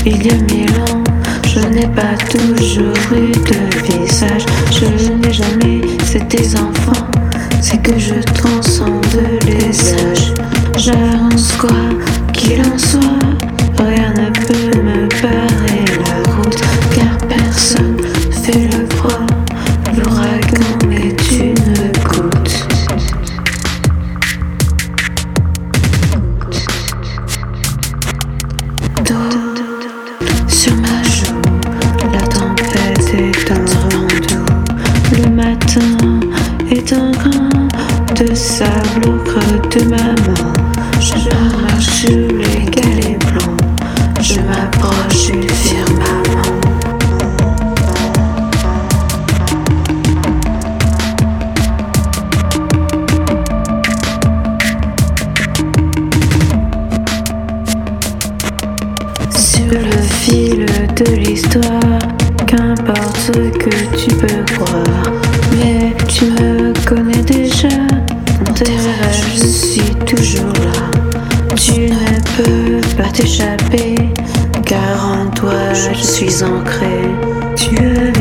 il y a 1000 ans. Je n'ai pas toujours eu de visage, je n'ai jamais été enfant. C'est que je transcende les âges. J'avance quoi qu'il en soit, rien ne peut me barrer la route, car personne fait le froid. L'ouragan est une goutte. D'eau sur ma joue, la tempête est un vent doux. Le matin est un grain de sable au creux de ma main. Je marche sur les galets blancs, je m'approche du firmament. Sur le fil de l'histoire, qu'importe ce que tu peux croire, mais tu me connais déjà. Dans tes rêves, je suis toujours là. Tu ne peux pas t'échapper, car en toi je suis ancré. Tu es